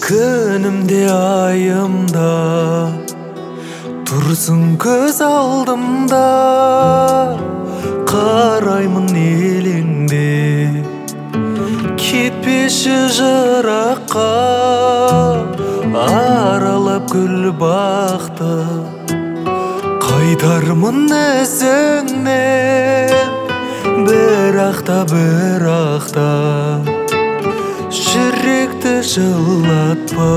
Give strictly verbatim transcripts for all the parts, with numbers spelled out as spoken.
Күнімде айымда тұрсың көз алдымда, қараймын елеңде кетпеші жыраққа, аралап гүл бақты қайтармын ізіңнен. Бірақта бірақта жүректі жылатпа,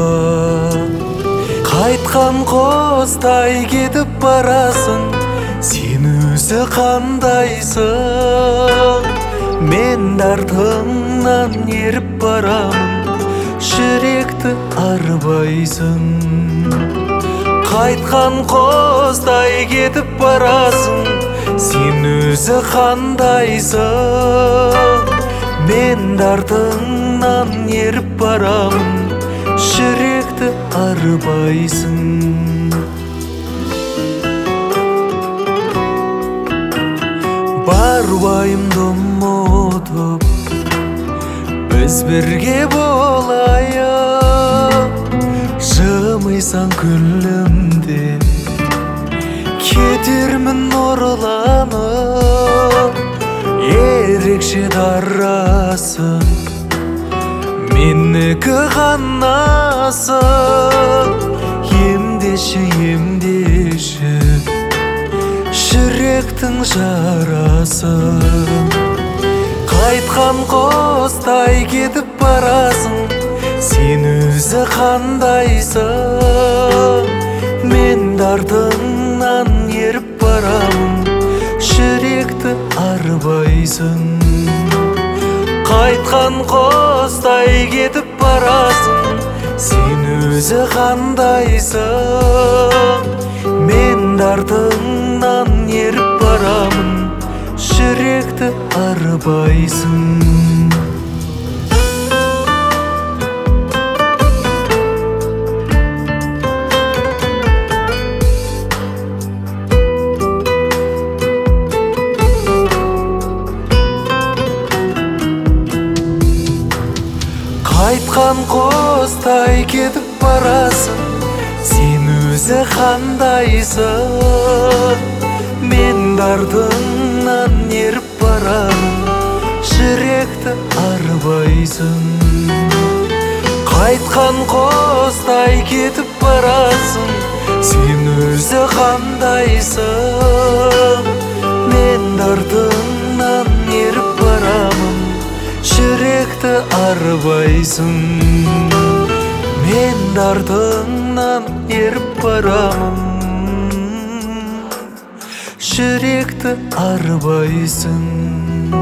қайтқан қостай кетіп барасың, сен өзі қандайсың? Мен артыңнан еріп барамын, жүректі арбайсың. Қайтқан қостай кетіп барасың, сен өзі қандайсың? Мен артыңнан еріп барамын, жүректі арбайсың. Бар уайымды ұмытып, біз бірге болайық. Жымайсаң күлімде кетермін нұрланып. Ерекше дарасың, менікі ғанасың. Емдеші, емдеші жүректің жарасын. Қайтқан қостай кетіп барасың, сен өзі қандайсың? Мен артыңнан еріп барамын, жүректі арбайсың. Қайтқан қостай кетіп барасың, сен өзі қандайсың? Мен артыңнан еріп барамын, жүректі арбайсың. Қайтқан қостай кетіп барасың, сен өзі қандайсың? Мен артыңнан еріп барамын, жүректі арбайсың. Қайтқан қостай кетіп барасың, сен өзі қандайсың? Мен артыңнан еріп барамын, жүректі арбайсың. Мен артыңнан еріп барамын, жүректі арбайсың.